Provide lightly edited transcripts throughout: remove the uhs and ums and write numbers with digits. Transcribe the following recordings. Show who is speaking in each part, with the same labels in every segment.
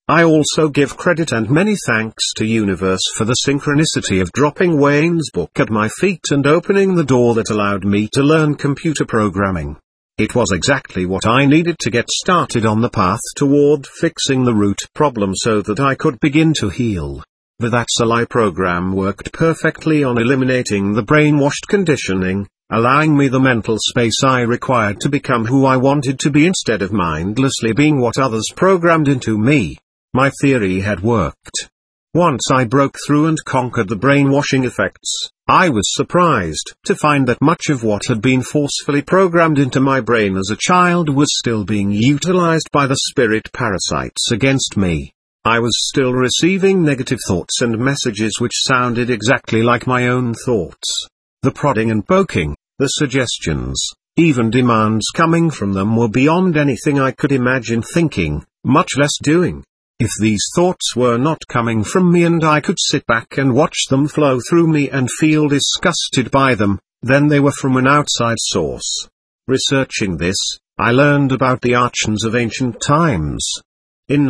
Speaker 1: I also give credit and many thanks to Universe for the synchronicity of dropping Wayne's book at my feet and opening the door that allowed me to learn computer programming. It was exactly what I needed to get started on the path toward fixing the root problem so that I could begin to heal. The That's a Lie program worked perfectly on eliminating the brainwashed conditioning, allowing me the mental space I required to become who I wanted to be instead of mindlessly being what others programmed into me. My theory had worked. Once I broke through and conquered the brainwashing effects, I was surprised to find that much of what had been forcefully programmed into my brain as a child was still being utilized by the spirit parasites against me. I was still receiving negative thoughts and messages which sounded exactly like my own thoughts. The prodding and poking, the suggestions, even demands coming from them were beyond anything I could imagine thinking, much less doing. If these thoughts were not coming from me and I could sit back and watch them flow through me and feel disgusted by them, then they were from an outside source. Researching this, I learned about the Archons of ancient times. In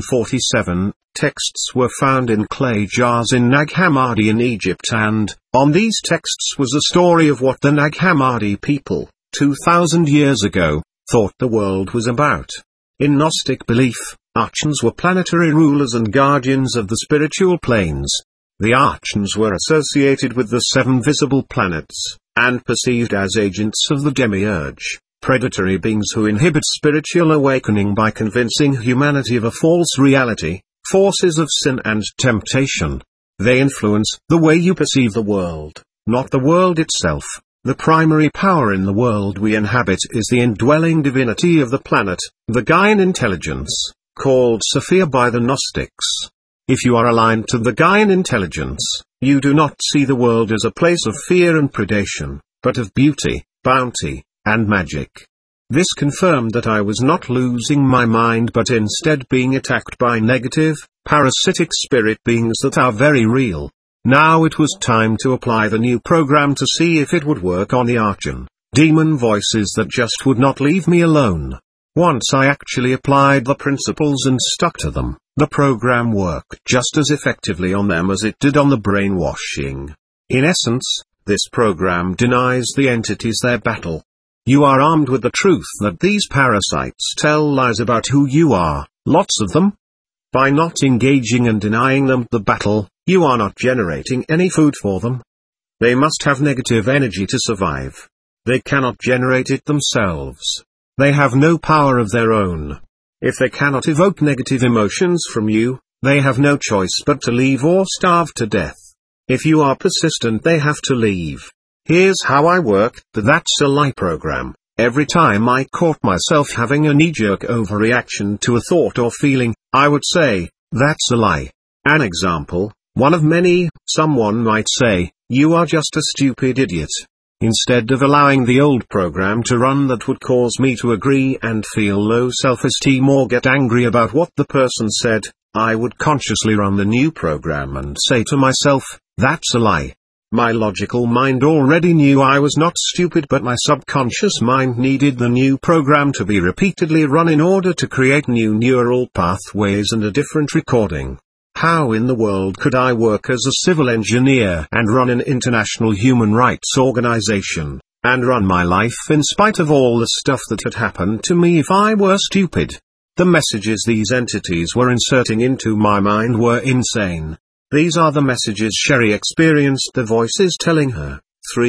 Speaker 1: 1947, texts were found in clay jars in Nag Hammadi in Egypt, and, on these texts was a story of what the Nag Hammadi people, 2,000 years ago, thought the world was about. In Gnostic belief, Archons were planetary rulers and guardians of the spiritual planes. The Archons were associated with the 7 visible planets, and perceived as agents of the demiurge, predatory beings who inhibit spiritual awakening by convincing humanity of a false reality, forces of sin and temptation. They influence the way you perceive the world, not the world itself. The primary power in the world we inhabit is the indwelling divinity of the planet, the Gaian intelligence, called Sophia by the Gnostics. If you are aligned to the Gaian intelligence, you do not see the world as a place of fear and predation, but of beauty, bounty, and magic. This confirmed that I was not losing my mind but instead being attacked by negative, parasitic spirit beings that are very real. Now it was time to apply the new program to see if it would work on the Archon, demon voices that just would not leave me alone. Once I actually applied the principles and stuck to them, the program worked just as effectively on them as it did on the brainwashing. In essence, this program denies the entities their battle. You are armed with the truth that these parasites tell lies about who you are, lots of them. By not engaging and denying them the battle, you are not generating any food for them. They must have negative energy to survive. They cannot generate it themselves. They have no power of their own. If they cannot evoke negative emotions from you, they have no choice but to leave or starve to death. If you are persistent, they have to leave. Here's how I work the That's a Lie program. Every time I caught myself having a knee-jerk overreaction to a thought or feeling, I would say, "That's a lie." An example, one of many, someone might say, "You are just a stupid idiot." Instead of allowing the old program to run that would cause me to agree and feel low self-esteem or get angry about what the person said, I would consciously run the new program and say to myself, "That's a lie." My logical mind already knew I was not stupid, but my subconscious mind needed the new program to be repeatedly run in order to create new neural pathways and a different recording. How in the world could I work as a civil engineer and run an international human rights organization, and run my life in spite of all the stuff that had happened to me if I were stupid? The messages these entities were inserting into my mind were insane. These are the messages Sherry experienced, the voices telling her,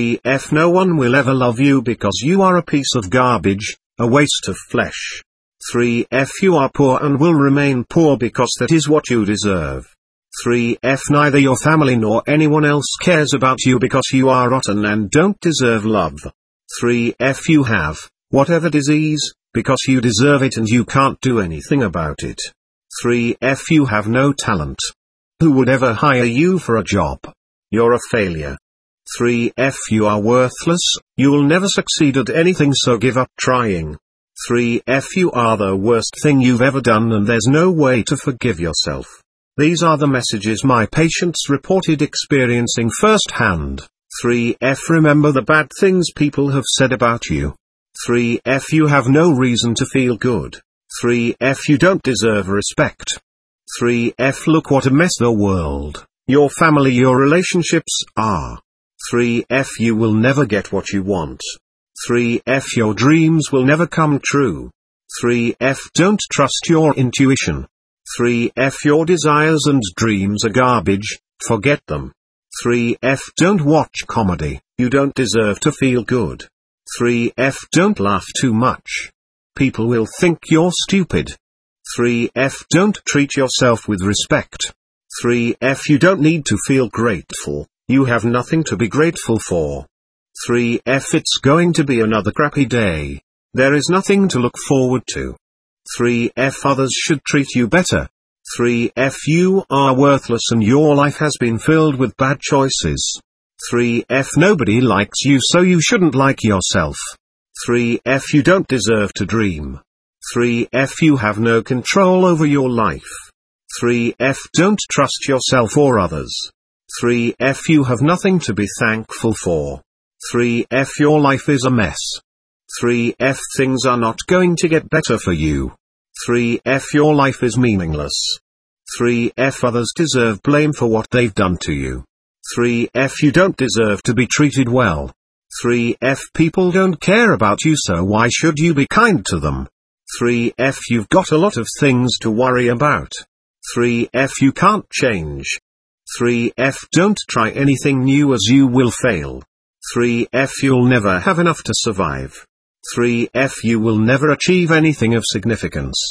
Speaker 1: 3F no one will ever love you because you are a piece of garbage, a waste of flesh. 3F you are poor and will remain poor because that is what you deserve. 3F neither your family nor anyone else cares about you because you are rotten and don't deserve love. 3F you have, whatever disease, because you deserve it and you can't do anything about it. 3F you have no talent. Who would ever hire you for a job? You're a failure. 3F you are worthless, you'll never succeed at anything so give up trying. 3F you are the worst thing you've ever done and there's no way to forgive yourself. These are the messages my patients reported experiencing firsthand. 3F remember the bad things people have said about you. 3F you have no reason to feel good. 3F you don't deserve respect. 3F Look what a mess the world, your family, your relationships are. 3F You will never get what you want. 3F Your dreams will never come true. 3F Don't trust your intuition. 3F Your desires and dreams are garbage, forget them. 3F Don't watch comedy, you don't deserve to feel good. 3F Don't laugh too much. People will think you're stupid. 3F Don't treat yourself with respect. 3F You don't need to feel grateful, you have nothing to be grateful for. 3F It's going to be another crappy day. There is nothing to look forward to. 3F Others should treat you better. 3F You are worthless and your life has been filled with bad choices. 3F Nobody likes you, so you shouldn't like yourself. 3F You don't deserve to dream. 3F You have no control over your life. 3F Don't trust yourself or others. 3F You have nothing to be thankful for. 3F Your life is a mess. 3F Things are not going to get better for you. 3F Your life is meaningless. 3F Others deserve blame for what they've done to you. 3F You don't deserve to be treated well. 3F People don't care about you, so why should you be kind to them? 3F You've got a lot of things to worry about. 3F You can't change. 3F Don't try anything new as you will fail. 3F You'll never have enough to survive. 3F You will never achieve anything of significance.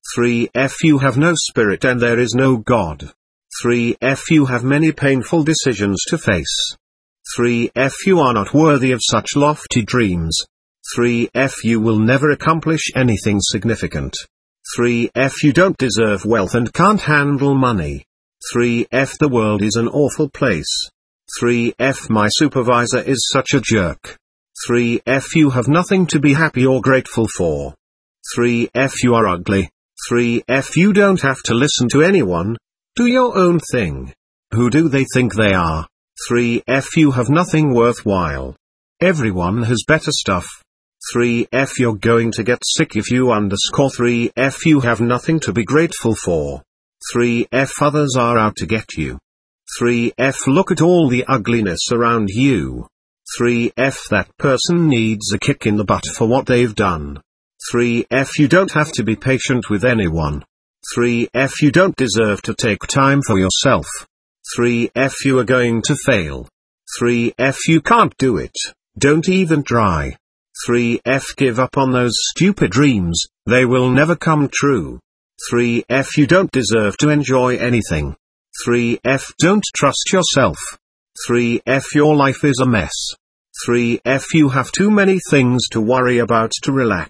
Speaker 1: 3F You have no spirit and there is no God. 3F You have many painful decisions to face. 3F You are not worthy of such lofty dreams. 3F You will never accomplish anything significant. 3F You don't deserve wealth and can't handle money. 3F The world is an awful place. 3F My supervisor is such a jerk. 3F You have nothing to be happy or grateful for. 3F You are ugly. 3F You don't have to listen to anyone. Do your own thing. Who do they think they are? 3F You have nothing worthwhile. Everyone has better stuff. 3F You're going to get sick if you underscore. 3F You have nothing to be grateful for. 3F Others are out to get you. 3F Look at all the ugliness around you. 3F That person needs a kick in the butt for what they've done. 3F You don't have to be patient with anyone. 3F You don't deserve to take time for yourself. 3F You are going to fail. 3F You can't do it, don't even try. 3F Give up on those stupid dreams, they will never come true. 3F You don't deserve to enjoy anything. 3F Don't trust yourself. 3F Your life is a mess. 3F You have too many things to worry about to relax.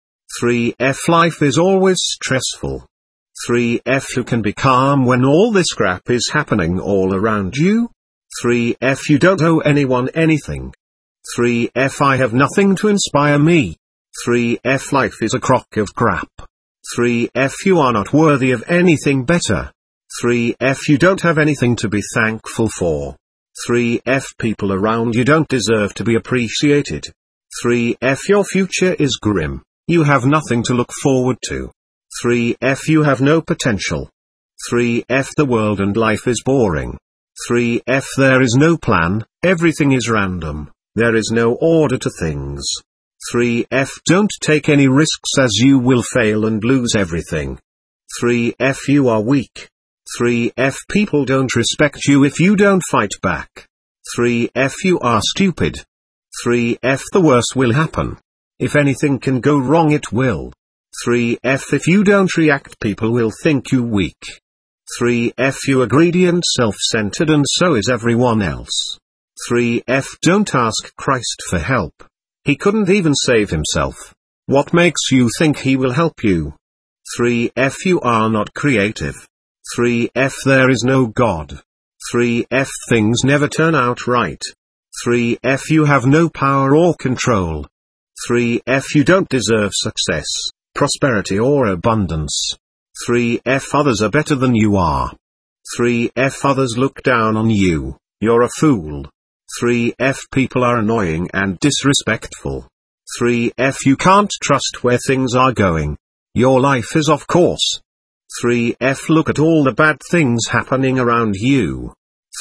Speaker 1: 3F Life is always stressful. 3F You can be calm when all this crap is happening all around you. 3F You don't owe anyone anything. 3F I have nothing to inspire me. 3F Life is a crock of crap. 3F You are not worthy of anything better. 3F You don't have anything to be thankful for. 3F People around you don't deserve to be appreciated. 3F Your future is grim. You have nothing to look forward to. 3F You have no potential. 3F The world and life is boring. 3F There is no plan, everything is random. There is no order to things. 3F Don't take any risks as you will fail and lose everything. 3F You are weak. 3F People don't respect you if you don't fight back. 3F You are stupid. 3F The worst will happen. If anything can go wrong it will. 3F If you don't react people will think you weak. 3F You are greedy and self-centered and so is everyone else. 3F Don't ask Christ for help. He couldn't even save himself. What makes you think he will help you? 3F You are not creative. 3F There is no God. 3F Things never turn out right. 3F You have no power or control. 3F You don't deserve success, prosperity or abundance. 3F Others are better than you are. 3F Others look down on you, you're a fool. 3F People are annoying and disrespectful. 3F You can't trust where things are going. Your life is off course. 3F Look at all the bad things happening around you.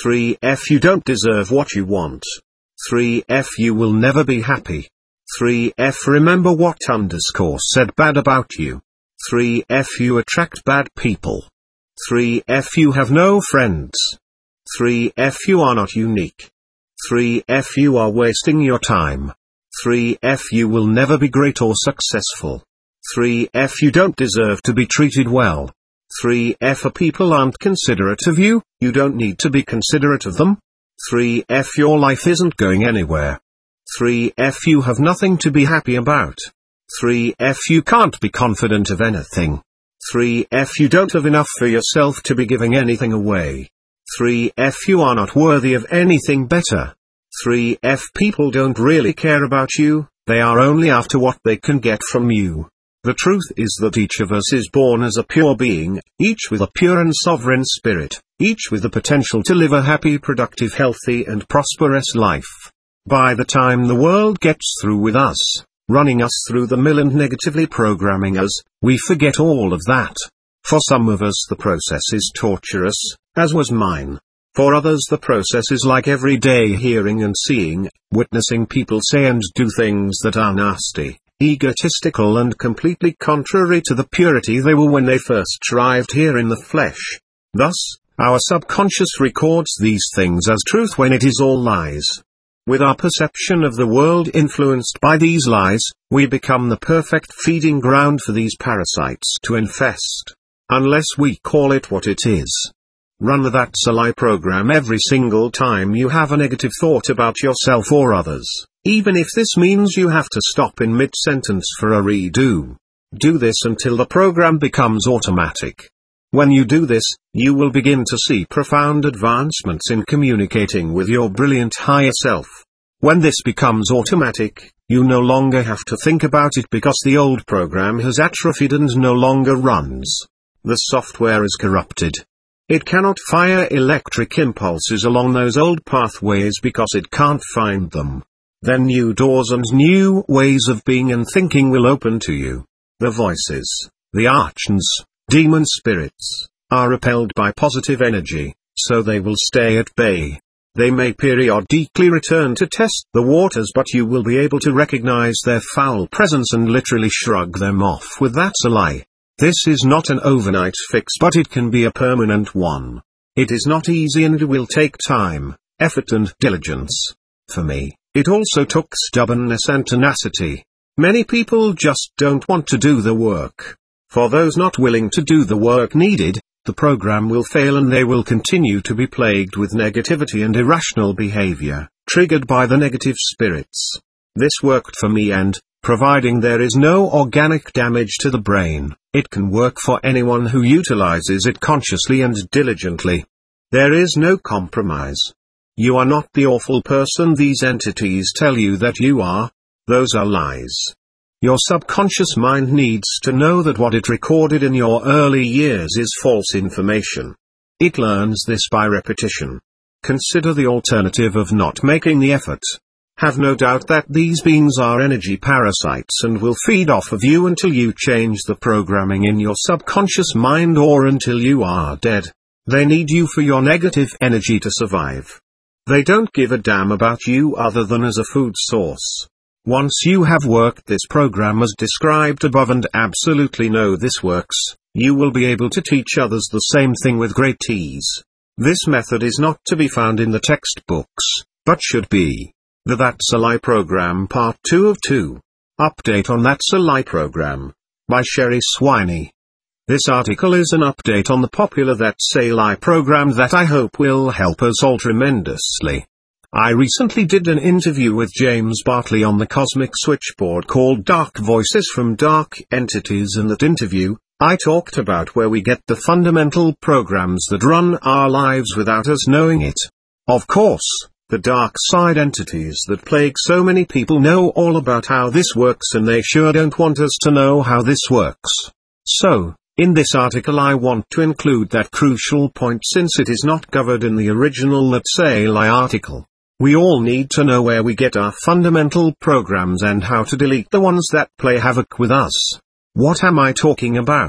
Speaker 1: 3F You don't deserve what you want. 3F You will never be happy. 3F Remember what _ said bad about you. 3F You attract bad people. 3F You have no friends. 3F You are not unique. 3F You are wasting your time. 3F You will never be great or successful. 3F You don't deserve to be treated well. 3F People aren't considerate of you, you don't need to be considerate of them. 3F Your life isn't going anywhere. 3F You have nothing to be happy about. 3F You can't be confident of anything. 3F You don't have enough for yourself to be giving anything away. 3F You are not worthy of anything better. 3F People don't really care about you, they are only after what they can get from you. The truth is that each of us is born as a pure being, each with a pure and sovereign spirit, each with the potential to live a happy, productive, healthy and prosperous life. By the time the world gets through with us, running us through the mill and negatively programming us, we forget all of that. For some of us the process is torturous, as was mine. For others the process is like everyday hearing and seeing, witnessing people say and do things that are nasty, egotistical and completely contrary to the purity they were when they first arrived here in the flesh. Thus, our subconscious records these things as truth when it is all lies. With our perception of the world influenced by these lies, we become the perfect feeding ground for these parasites to infest. Unless we call it what it is. Run the That's a Lie program every single time you have a negative thought about yourself or others, even if this means you have to stop in mid-sentence for a redo. Do this until the program becomes automatic. When you do this, you will begin to see profound advancements in communicating with your brilliant higher self. When this becomes automatic, you no longer have to think about it because the old program has atrophied and no longer runs. The software is corrupted. It cannot fire electric impulses along those old pathways because it can't find them. Then new doors and new ways of being and thinking will open to you. The voices, the archons, demon spirits, are repelled by positive energy, so they will stay at bay. They may periodically return to test the waters, but you will be able to recognize their foul presence and literally shrug them off with "That's a lie." This is not an overnight fix, but it can be a permanent one. It is not easy and will take time, effort and diligence. For me, it also took stubbornness and tenacity. Many people just don't want to do the work. For those not willing to do the work needed, the program will fail and they will continue to be plagued with negativity and irrational behavior, triggered by the negative spirits. This worked for me and, providing there is no organic damage to the brain, it can work for anyone who utilizes it consciously and diligently. There is no compromise. You are not the awful person these entities tell you that you are. Those are lies. Your subconscious mind needs to know that what it recorded in your early years is false information. It learns this by repetition. Consider the alternative of not making the effort. Have no doubt that these beings are energy parasites and will feed off of you until you change the programming in your subconscious mind or until you are dead. They need you for your negative energy to survive. They don't give a damn about you other than as a food source. Once you have worked this program as described above and absolutely know this works, you will be able to teach others the same thing with great ease. This method is not to be found in the textbooks, but should be. The That's a Lie program Part 2 of 2. Update on That's a Lie program. By Sherry Swiney. This article is an update on the popular That's a Lie program that I hope will help us all tremendously. I recently did an interview with James Bartley on the Cosmic Switchboard called Dark Voices from Dark Entities. In that interview, I talked about where we get the fundamental programs that run our lives without us knowing it. Of course, the dark side entities that plague so many people know all about how this works and they sure don't want us to know how this works. So, in this article I want to include that crucial point since it is not covered in the original That's a Lie article. We all need to know where we get our fundamental programs and how to delete the ones that play havoc with us. What am I talking about?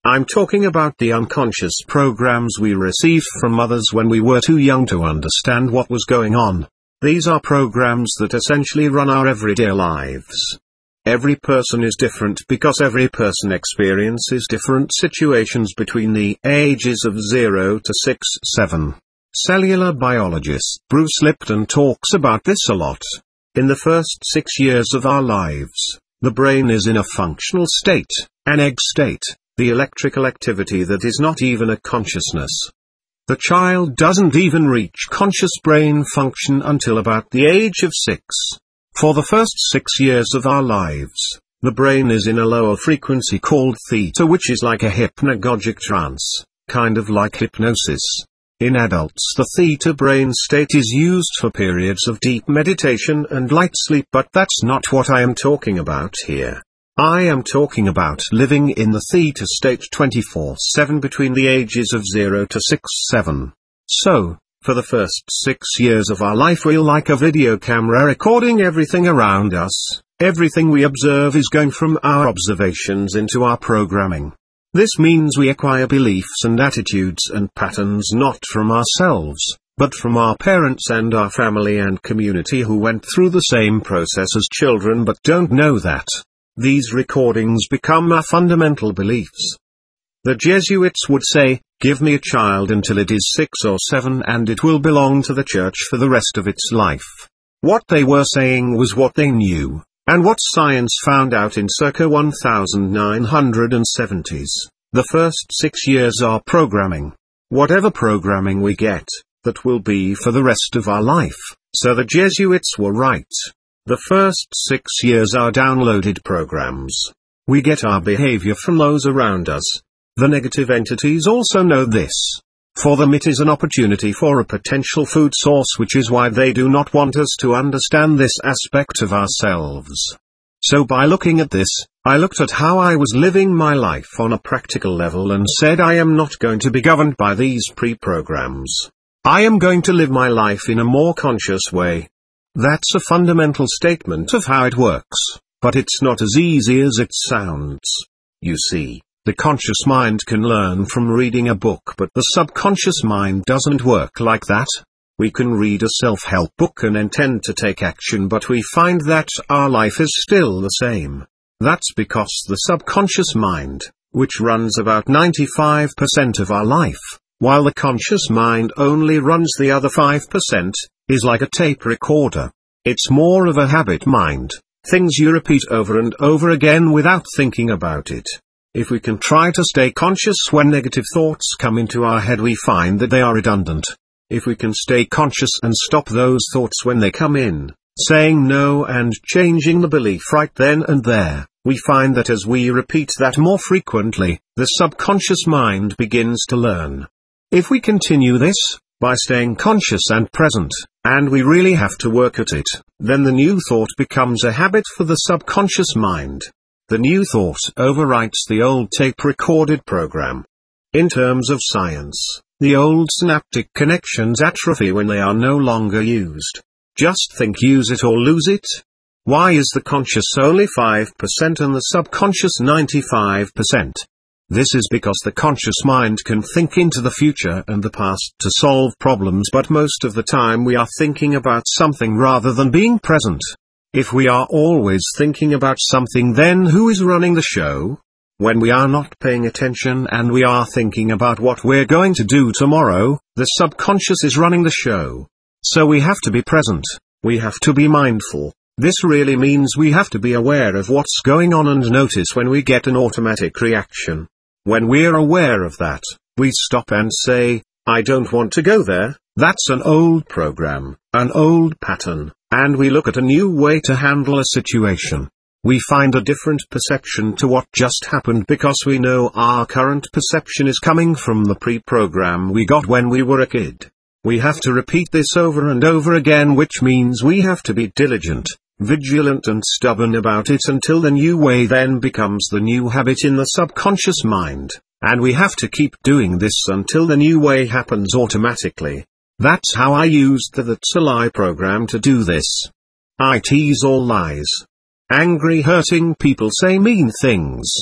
Speaker 1: I'm talking about the unconscious programs we received from others when we were too young to understand what was going on. These are programs that essentially run our everyday lives. Every person is different because every person experiences different situations between the ages of 0 to 6, 7. Cellular biologist Bruce Lipton talks about this a lot. In the first 6 years of our lives, the brain is in a functional state, an egg state, the electrical activity that is not even a consciousness. The child doesn't even reach conscious brain function until about the age of 6. For the first 6 years of our lives, the brain is in a lower frequency called theta, which is like a hypnagogic trance, kind of like hypnosis. In adults, the theta brain state is used for periods of deep meditation and light sleep, but that's not what I am talking about here. I am talking about living in the theta state 24/7 between the ages of 0 to 6, 7. So, for the first 6 years of our life we're like a video camera recording everything around us. Everything we observe is going from our observations into our programming. This means we acquire beliefs and attitudes and patterns not from ourselves, but from our parents and our family and community who went through the same process as children but don't know that. These recordings become our fundamental beliefs. The Jesuits would say, "Give me a child until it is 6 or 7 and it will belong to the church for the rest of its life." What they were saying was what they knew, and what science found out in circa 1970s. The first 6 years are programming. Whatever programming we get, that will be for the rest of our life, so the Jesuits were right. The first 6 years are downloaded programs. We get our behavior from those around us. The negative entities also know this. For them it is an opportunity for a potential food source, which is why they do not want us to understand this aspect of ourselves. So by looking at this, I looked at how I was living my life on a practical level and said I am not going to be governed by these pre-programs. I am going to live my life in a more conscious way. That's a fundamental statement of how it works, but it's not as easy as it sounds. You see, the conscious mind can learn from reading a book, but the subconscious mind doesn't work like that. We can read a self-help book and intend to take action, but we find that our life is still the same. That's because the subconscious mind, which runs about 95% of our life, while the conscious mind only runs the other 5%, is like a tape recorder. It's more of a habit mind, things you repeat over and over again without thinking about it. If we can try to stay conscious when negative thoughts come into our head, we find that they are redundant. If we can stay conscious and stop those thoughts when they come in, saying no and changing the belief right then and there, we find that as we repeat that more frequently, the subconscious mind begins to learn. If we continue this, by staying conscious and present, and we really have to work at it, then the new thought becomes a habit for the subconscious mind. The new thought overwrites the old tape-recorded program. In terms of science, the old synaptic connections atrophy when they are no longer used. Just think, use it or lose it. Why is the conscious only 5% and the subconscious 95%? This is because the conscious mind can think into the future and the past to solve problems, but most of the time we are thinking about something rather than being present. If we are always thinking about something, then who is running the show? When we are not paying attention and we are thinking about what we're going to do tomorrow, the subconscious is running the show. So we have to be present. We have to be mindful. This really means we have to be aware of what's going on and notice when we get an automatic reaction. When we're aware of that, we stop and say, I don't want to go there. That's an old program, an old pattern, and we look at a new way to handle a situation. We find a different perception to what just happened because we know our current perception is coming from the pre-program we got when we were a kid. We have to repeat this over and over again, which means we have to be diligent, vigilant and stubborn about it until the new way then becomes the new habit in the subconscious mind, and we have to keep doing this until the new way happens automatically. That's how I used the That's a Lie program to do this. I tease all lies. Angry, hurting people say mean things.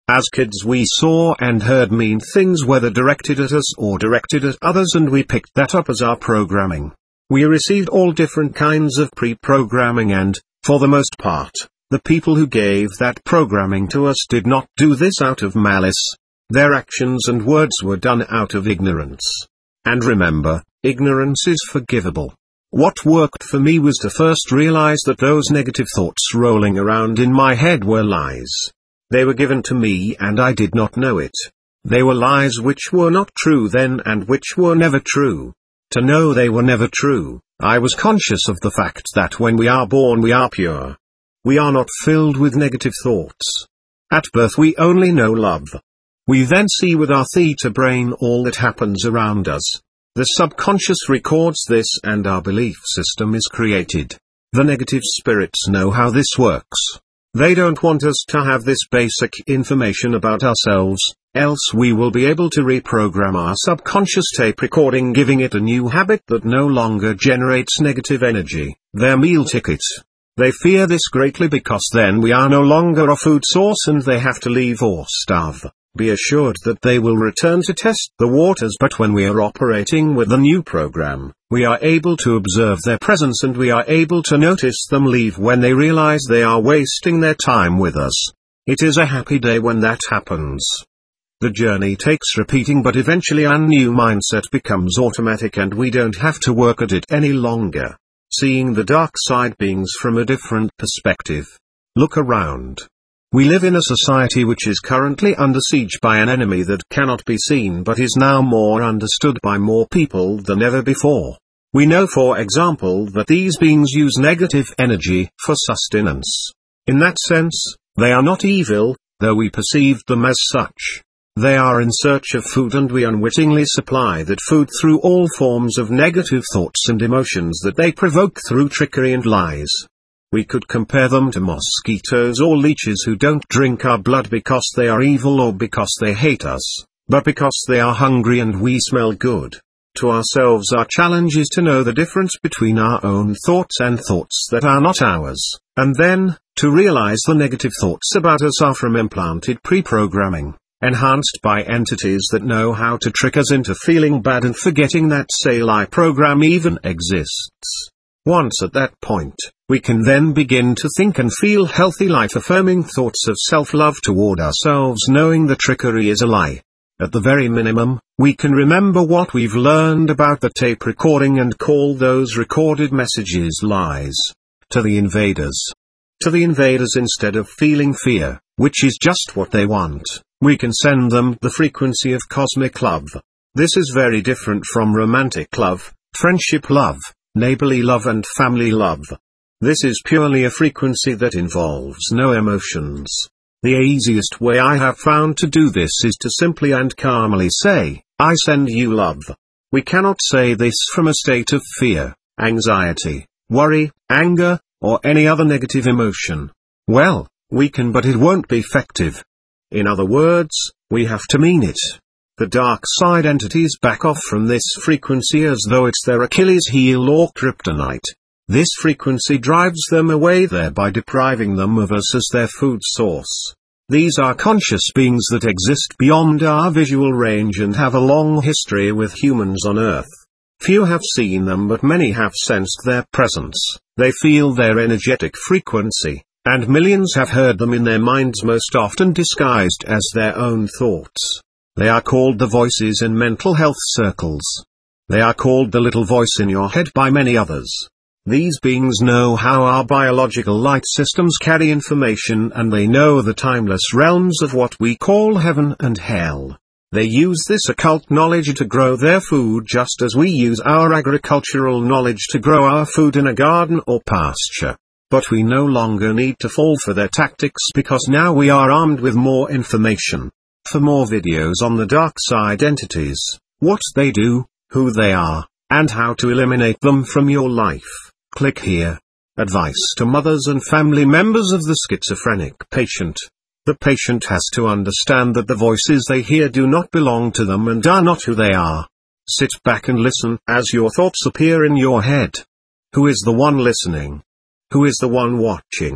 Speaker 1: As kids we saw and heard mean things whether directed at us or directed at others, and we picked that up as our programming. We received all different kinds of pre-programming, and, for the most part, the people who gave that programming to us did not do this out of malice. Their actions and words were done out of ignorance. And remember, ignorance is forgivable. What worked for me was to first realize that those negative thoughts rolling around in my head were lies. They were given to me and I did not know it. They were lies which were not true then and which were never true. To know they were never true, I was conscious of the fact that when we are born we are pure. We are not filled with negative thoughts. At birth we only know love. We then see with our theta brain all that happens around us. The subconscious records this and our belief system is created. The negative spirits know how this works. They don't want us to have this basic information about ourselves, else we will be able to reprogram our subconscious tape recording, giving it a new habit that no longer generates negative energy, their meal ticket. They fear this greatly because then we are no longer a food source and they have to leave or starve. Be assured that they will return to test the waters, but when we are operating with the new program, we are able to observe their presence and we are able to notice them leave when they realize they are wasting their time with us. It is a happy day when that happens. The journey takes repeating, but eventually our new mindset becomes automatic and we don't have to work at it any longer. Seeing the dark side beings from a different perspective. Look around. We live in a society which is currently under siege by an enemy that cannot be seen but is now more understood by more people than ever before. We know, for example, that these beings use negative energy for sustenance. In that sense, they are not evil, though we perceived them as such. They are in search of food and we unwittingly supply that food through all forms of negative thoughts and emotions that they provoke through trickery and lies. We could compare them to mosquitoes or leeches who don't drink our blood because they are evil or because they hate us, but because they are hungry and we smell good. To ourselves our challenge is to know the difference between our own thoughts and thoughts that are not ours, and then, to realize the negative thoughts about us are from implanted pre-programming, enhanced by entities that know how to trick us into feeling bad and forgetting that say-lie program even exists. Once at that point, we can then begin to think and feel healthy life-affirming thoughts of self-love toward ourselves, knowing the trickery is a lie. At the very minimum, we can remember what we've learned about the tape recording and call those recorded messages lies. To the invaders. To the invaders, instead of feeling fear, which is just what they want, we can send them the frequency of cosmic love. This is very different from romantic love, friendship love, neighborly love and family love. This is purely a frequency that involves no emotions. The easiest way I have found to do this is to simply and calmly say, I send you love. We cannot say this from a state of fear, anxiety, worry, anger, or any other negative emotion. Well, we can, but it won't be effective. In other words, we have to mean it. The dark side entities back off from this frequency as though it's their Achilles heel or kryptonite. This frequency drives them away, thereby depriving them of us as their food source. These are conscious beings that exist beyond our visual range and have a long history with humans on Earth. Few have seen them, but many have sensed their presence. They feel their energetic frequency, and millions have heard them in their minds, most often disguised as their own thoughts. They are called the voices in mental health circles. They are called the little voice in your head by many others. These beings know how our biological light systems carry information, and they know the timeless realms of what we call heaven and hell. They use this occult knowledge to grow their food just as we use our agricultural knowledge to grow our food in a garden or pasture. But we no longer need to fall for their tactics because now we are armed with more information. For more videos on the dark side entities, what they do, who they are, and how to eliminate them from your life, click here. Advice to mothers and family members of the schizophrenic patient. The patient has to understand that the voices they hear do not belong to them and are not who they are. Sit back and listen as your thoughts appear in your head. Who is the one listening? Who is the one watching?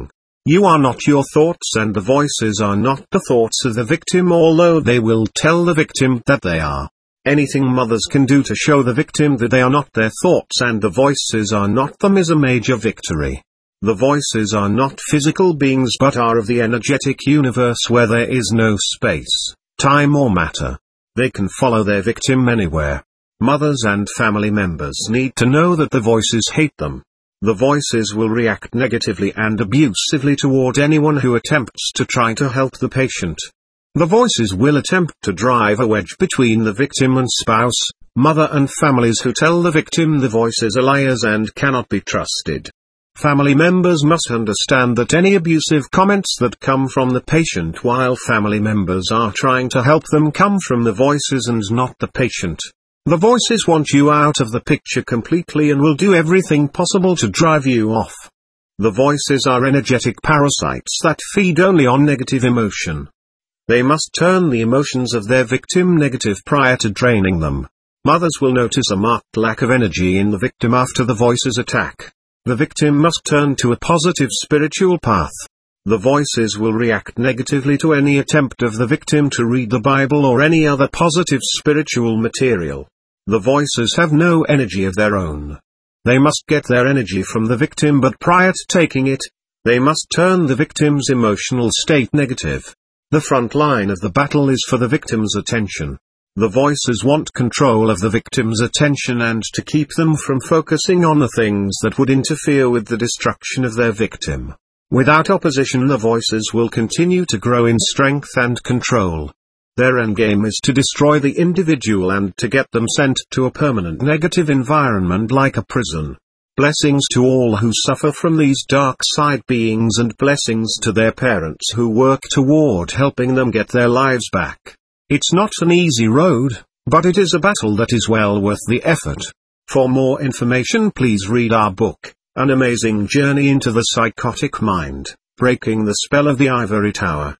Speaker 1: You are not your thoughts, and the voices are not the thoughts of the victim, although they will tell the victim that they are. Anything mothers can do to show the victim that they are not their thoughts and the voices are not them is a major victory. The voices are not physical beings but are of the energetic universe where there is no space, time or matter. They can follow their victim anywhere. Mothers and family members need to know that the voices hate them. The voices will react negatively and abusively toward anyone who attempts to try to help the patient. The voices will attempt to drive a wedge between the victim and spouse, mother and families who tell the victim the voices are liars and cannot be trusted. Family members must understand that any abusive comments that come from the patient while family members are trying to help them come from the voices and not the patient. The voices want you out of the picture completely and will do everything possible to drive you off. The voices are energetic parasites that feed only on negative emotion. They must turn the emotions of their victim negative prior to draining them. Mothers will notice a marked lack of energy in the victim after the voices attack. The victim must turn to a positive spiritual path. The voices will react negatively to any attempt of the victim to read the Bible or any other positive spiritual material. The voices have no energy of their own. They must get their energy from the victim, but prior to taking it, they must turn the victim's emotional state negative. The front line of the battle is for the victim's attention. The voices want control of the victim's attention and to keep them from focusing on the things that would interfere with the destruction of their victim. Without opposition, the voices will continue to grow in strength and control. Their endgame is to destroy the individual and to get them sent to a permanent negative environment like a prison. Blessings to all who suffer from these dark side beings and blessings to their parents who work toward helping them get their lives back. It's not an easy road, but it is a battle that is well worth the effort. For more information, please read our book, An Amazing Journey into the Psychotic Mind, Breaking the Spell of the Ivory Tower.